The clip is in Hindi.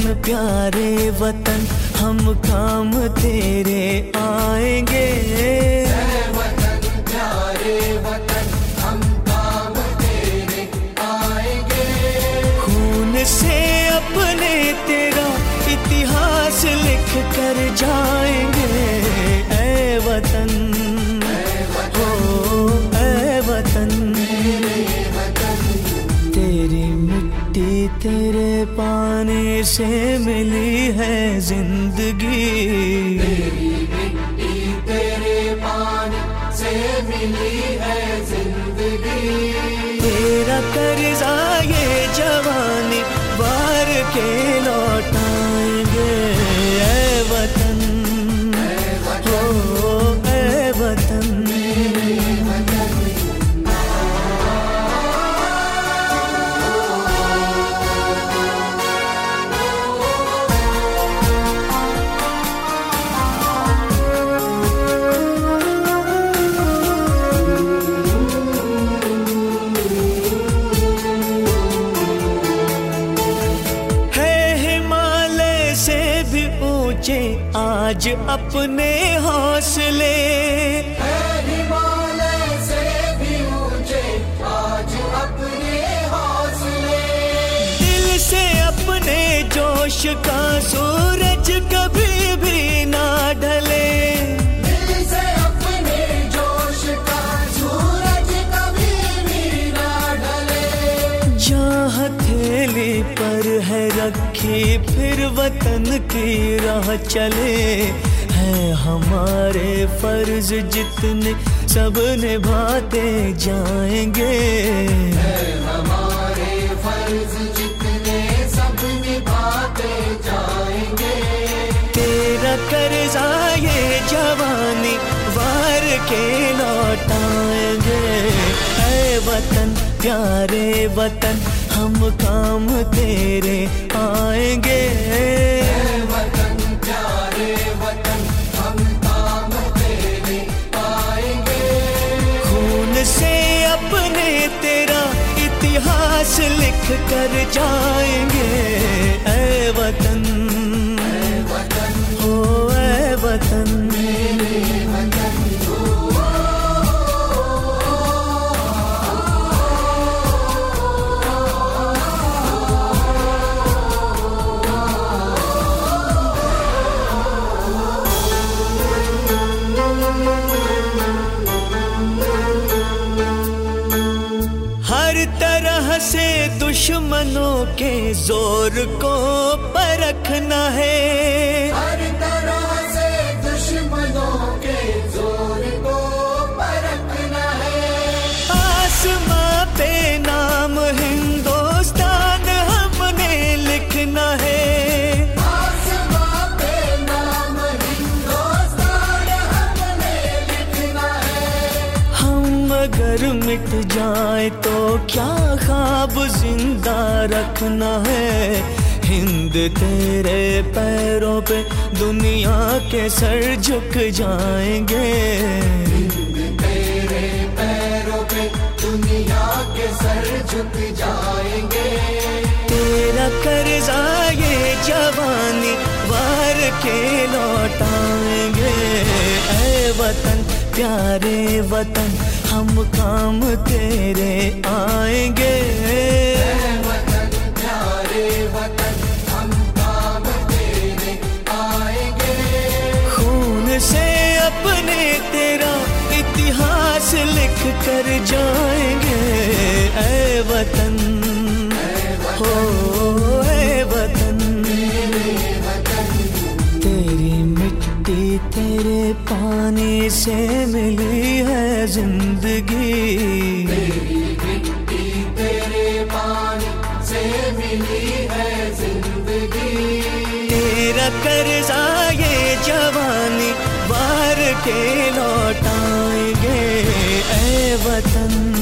प्यारे वतन हम काम तेरे आएंगे। ऐ वतन प्यारे वतन हम काम तेरे आएंगे। खून से अपने तेरा इतिहास लिख कर जाएंगे। ऐ वतन हो ऐ वतन, तेरी मिट्टी तेरे पानी से मिली है जिंदगी। तेरी मिट्टी तेरे पानी से मिली है जिंदगी। तेरा कर्जा ये जवानी वार के लौटाएंगे। ऐ वतन हो ऐ वतन, आज अपने हौसले। हिमालय से भी ऊंचे आज अपने हौसले। दिल से अपने जोश का सूरज कभी भी ना ढले। दिल से अपने जोश का सूरज कभी भी ना ढले। जहाँ हथेली पर है रखी फिर वतन की राह चले। है हमारे फर्ज जितने सब निभाते जाएंगे। है हमारे फर्ज जितने सब निभाते जाएंगे। तेरा कर्जा ये जवानी वार के लौटाएंगे। ऐ वतन प्यारे वतन हम काम तेरे आएंगे। ऐ वतन प्यारे वतन हम काम तेरे आएंगे। खून से अपने तेरा इतिहास लिख कर जाएंगे। ऐ वतन हो ऐ वतन, हर तरह से दुश्मनों के जोर को परखना है। हर तरह से दुश्मनों के जोर को परखना है। आसमां पे नाम हिंदुस्तान हमने लिखना है। आसमां पे नाम हिंदुस्तान हमने लिखना है। हम अगर मिट जाए तो क्या ख्वाब जिंदा रखना है। हिंद तेरे पैरों पे दुनिया के सर झुक जाएंगे। हिंद तेरे पैरों पे दुनिया के सर झुक जाएंगे। तेरा कर्जा ये जवानी वार के लौटाएंगे। ऐ वतन प्यारे वतन हम काम तेरे आएंगे। ऐ वतन प्यारे वतन हम काम तेरे आएंगे। खून से अपने तेरा इतिहास लिख कर जाएंगे। ऐ वतन हो ऐ वतन, तेरी मिट्टी तेरे पानी से मिली है जिंदगी। तेरी मिट्टी तेरे पानी से मिली है जिंदगी। तेरा कर्जा ये जवानी वार के लौटाएंगे। ऐ वतन